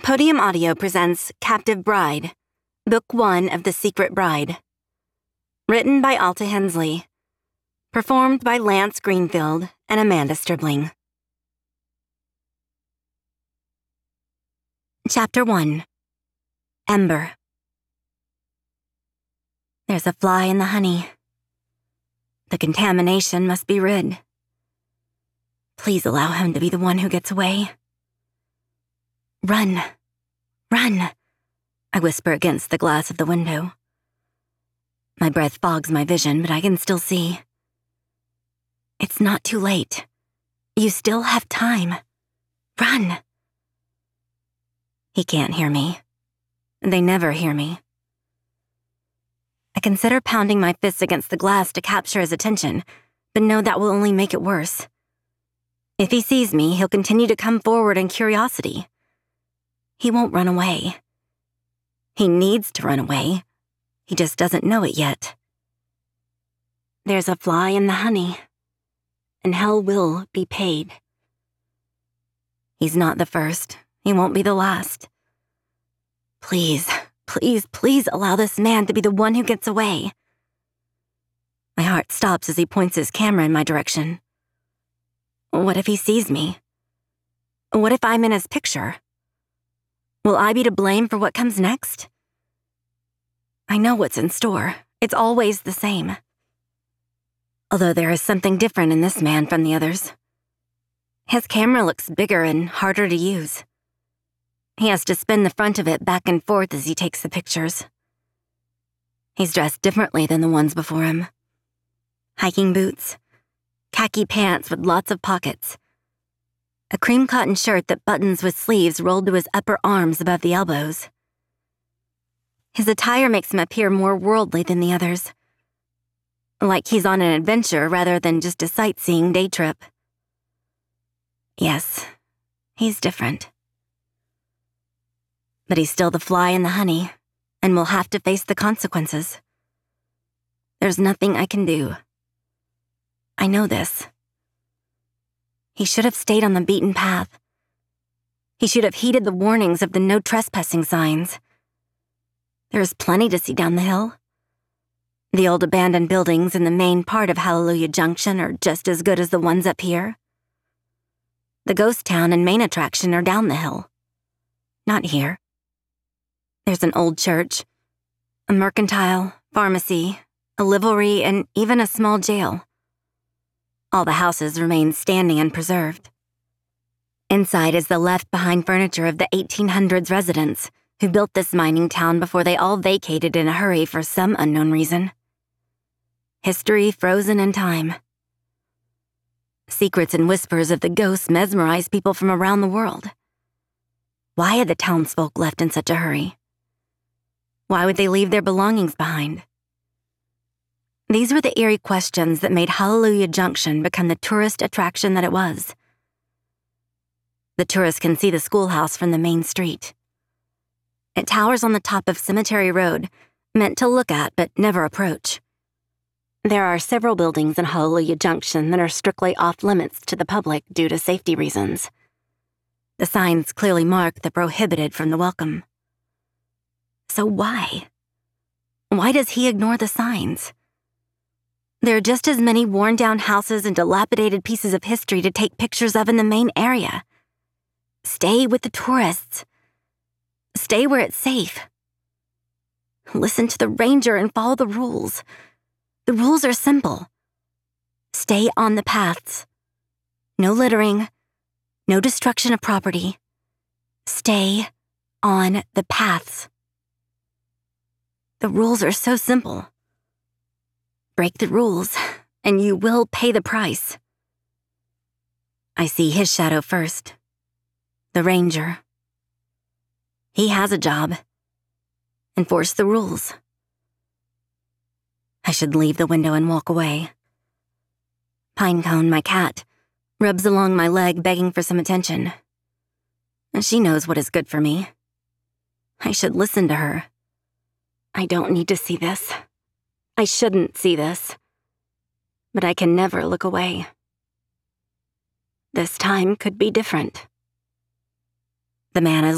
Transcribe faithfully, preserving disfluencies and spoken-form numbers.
Podium Audio presents Captive Bride, Book One of The Secret Bride. Written by Alta Hensley. Performed by Lance Greenfield and Amanda Stribling. Chapter One. Ember. There's a fly in the honey. The contamination must be rid. Please allow him to be the one who gets away. Run. Run, I whisper against the glass of the window. My breath fogs my vision, but I can still see. It's not too late. You still have time. Run. He can't hear me. They never hear me. I consider pounding my fists against the glass to capture his attention, but know that will only make it worse. If he sees me, he'll continue to come forward in curiosity. He won't run away. He needs to run away. He just doesn't know it yet. There's a fly in the honey, and hell will be paid. He's not the first. He won't be the last. Please, please, please allow this man to be the one who gets away. My heart stops as he points his camera in my direction. What if he sees me? What if I'm in his picture? Will I be to blame for what comes next? I know what's in store. It's always the same. Although there is something different in this man from the others. His camera looks bigger and harder to use. He has to spin the front of it back and forth as he takes the pictures. He's dressed differently than the ones before him. Hiking boots, khaki pants with lots of pockets, a cream cotton shirt that buttons with sleeves rolled to his upper arms above the elbows. His attire makes him appear more worldly than the others, like he's on an adventure rather than just a sightseeing day trip. Yes, he's different. But he's still the fly in the honey, and will have to face the consequences. There's nothing I can do. I know this. He should have stayed on the beaten path. He should have heeded the warnings of the no trespassing signs. There is plenty to see down the hill. The old abandoned buildings in the main part of Hallelujah Junction are just as good as the ones up here. The ghost town and main attraction are down the hill. Not here. There's an old church, a mercantile, pharmacy, a livery, and even a small jail. All the houses remain standing and preserved. Inside is the left-behind furniture of the eighteen hundreds residents who built this mining town before they all vacated in a hurry for some unknown reason. History frozen in time. Secrets and whispers of the ghosts mesmerize people from around the world. Why had the townsfolk left in such a hurry? Why would they leave their belongings behind? These were the eerie questions that made Hallelujah Junction become the tourist attraction that it was. The tourists can see the schoolhouse from the main street. It towers on the top of Cemetery Road, meant to look at but never approach. There are several buildings in Hallelujah Junction that are strictly off-limits to the public due to safety reasons. The signs clearly mark the prohibited from the welcome. So why? Why does he ignore the signs? There are just as many worn-down houses and dilapidated pieces of history to take pictures of in the main area. Stay with the tourists. Stay where it's safe. Listen to the ranger and follow the rules. The rules are simple. Stay on the paths. No littering. No destruction of property. Stay on the paths. The rules are so simple. Break the rules, and you will pay the price. I see his shadow first. The ranger. He has a job. Enforce the rules. I should leave the window and walk away. Pinecone, my cat, rubs along my leg begging for some attention. She knows what is good for me. I should listen to her. I don't need to see this. I shouldn't see this. But I can never look away. This time could be different. The man is